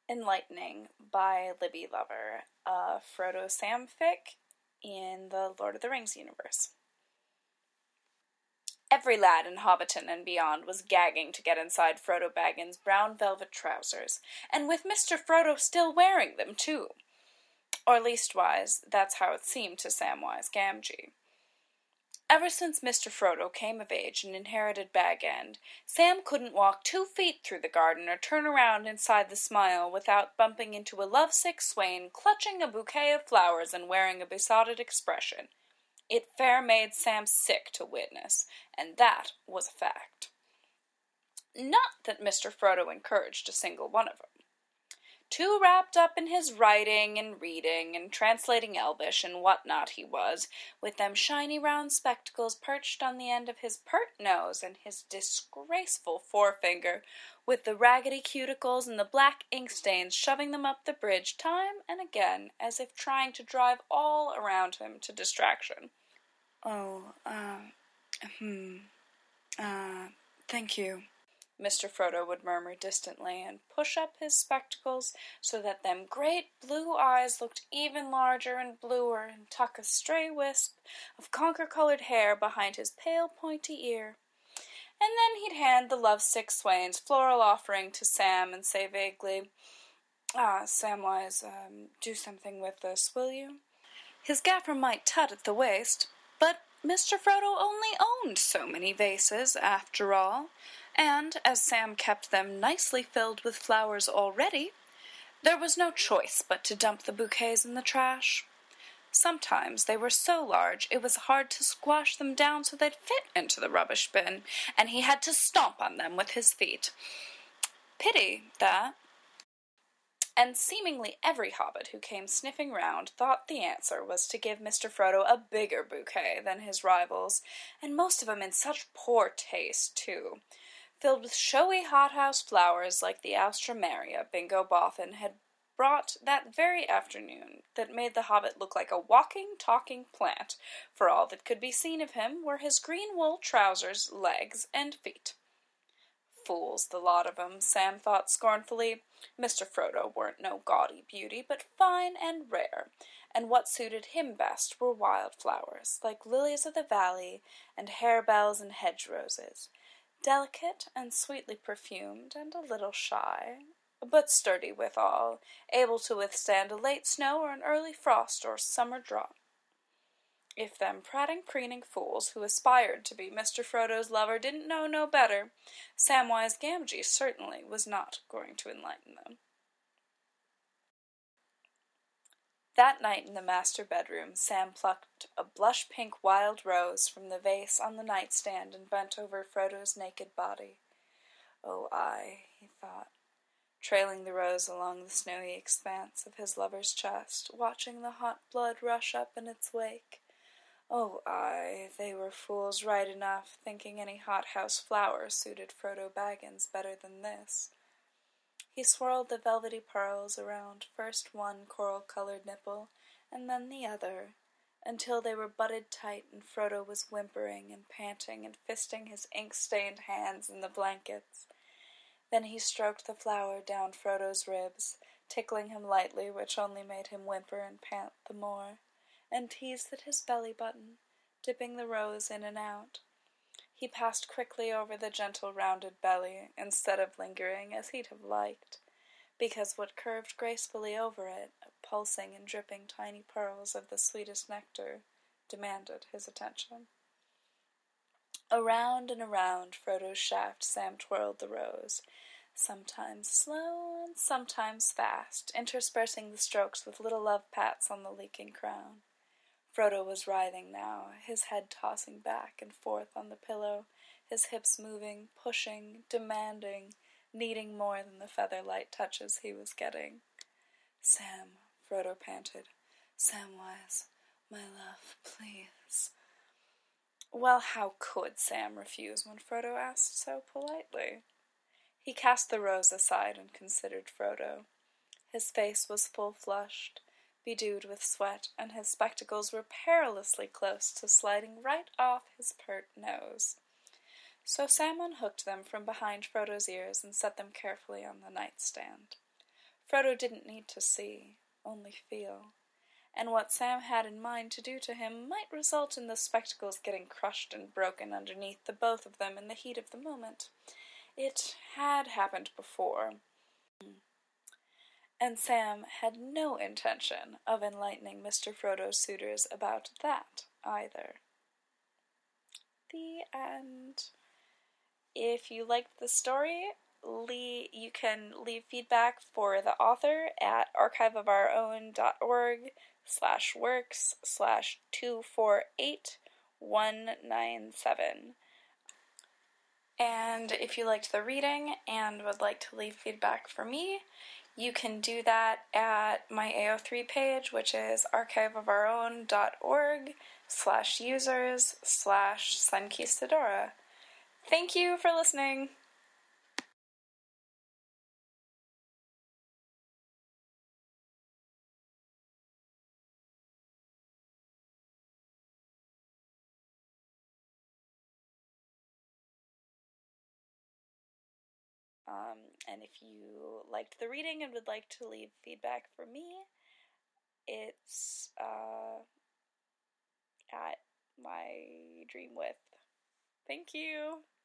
Enlightening by Libby Lover, a Frodo-Sam fic in the Lord of the Rings universe. Every lad in Hobbiton and beyond was gagging to get inside Frodo Baggins' brown velvet trousers, and with Mr. Frodo still wearing them, too. Or leastwise, that's how it seemed to Samwise Gamgee. Ever since Mr. Frodo came of age and inherited Bag End, Sam couldn't walk 2 feet through the garden or turn around inside the Smile without bumping into a lovesick swain clutching a bouquet of flowers and wearing a besotted expression. It fair made Sam sick to witness, and that was a fact. Not that Mr. Frodo encouraged a single one of them. Too wrapped up in his writing and reading and translating Elvish and what-not he was, with them shiny round spectacles perched on the end of his pert nose and his disgraceful forefinger, with the raggedy cuticles and the black ink stains shoving them up the bridge time and again, as if trying to drive all around him to distraction. Thank you, Mr. Frodo would murmur distantly, and push up his spectacles so that them great blue eyes looked even larger and bluer, and tuck a stray wisp of conker-colored hair behind his pale pointy ear. And then he'd hand the lovesick swain's floral offering to Sam and say vaguely, Samwise, do something with this, will you? His gaffer might tut at the waist, but Mr. Frodo only owned so many vases, after all, and, as Sam kept them nicely filled with flowers already, there was no choice but to dump the bouquets in the trash. Sometimes they were so large it was hard to squash them down so they'd fit into the rubbish bin, and he had to stomp on them with his feet. Pity, that. And seemingly every hobbit who came sniffing round thought the answer was to give Mr. Frodo a bigger bouquet than his rivals, and most of them in such poor taste, too, filled with showy hothouse flowers like the Alstroemeria Bingo Bothan had brought that very afternoon, that made the hobbit look like a walking, talking plant, for all that could be seen of him were his green wool trousers, legs, and feet. Fools, the lot of 'em, Sam thought scornfully. Mr. Frodo weren't no gaudy beauty, but fine and rare, and what suited him best were wild flowers, like lilies of the valley, and harebells and hedge-roses, delicate and sweetly perfumed, and a little shy, but sturdy withal, able to withstand a late snow or an early frost or summer draught. If them prating, preening fools who aspired to be Mr. Frodo's lover didn't know no better, Samwise Gamgee certainly was not going to enlighten them. That night in the master bedroom, Sam plucked a blush-pink wild rose from the vase on the nightstand and bent over Frodo's naked body. Oh, aye, he thought, trailing the rose along the snowy expanse of his lover's chest, watching the hot blood rush up in its wake. Oh, aye, they were fools right enough, thinking any hothouse flower suited Frodo Baggins better than this. He swirled the velvety pearls around first one coral-colored nipple, and then the other, until they were butted tight and Frodo was whimpering and panting and fisting his ink-stained hands in the blankets. Then he stroked the flower down Frodo's ribs, tickling him lightly, which only made him whimper and pant the more, and teased at his belly-button, dipping the rose in and out. He passed quickly over the gentle rounded belly, instead of lingering as he'd have liked, because what curved gracefully over it, pulsing and dripping tiny pearls of the sweetest nectar, demanded his attention. Around and around Frodo's shaft Sam twirled the rose, sometimes slow and sometimes fast, interspersing the strokes with little love-pats on the leaking crown. Frodo was writhing now, his head tossing back and forth on the pillow, his hips moving, pushing, demanding, needing more than the feather-light touches he was getting. Sam, Frodo panted. Samwise, my love, please. Well, how could Sam refuse when Frodo asked so politely? He cast the rose aside and considered Frodo. His face was full-flushed, bedewed with sweat, and his spectacles were perilously close to sliding right off his pert nose. So Sam unhooked them from behind Frodo's ears and set them carefully on the nightstand. Frodo didn't need to see, only feel. And what Sam had in mind to do to him might result in the spectacles getting crushed and broken underneath the both of them in the heat of the moment. It had happened before, and Sam had no intention of enlightening Mr. Frodo's suitors about that either. The end. If you liked the story, you can leave feedback for the author at archiveofourown.org/works/248197. And if you liked the reading and would like to leave feedback for me, you can do that at my AO3 page, which is archiveofourown.org/users/Sunkeystadora. Thank you for listening. And if you liked the reading and would like to leave feedback for me, it's at my Dream With. Thank you.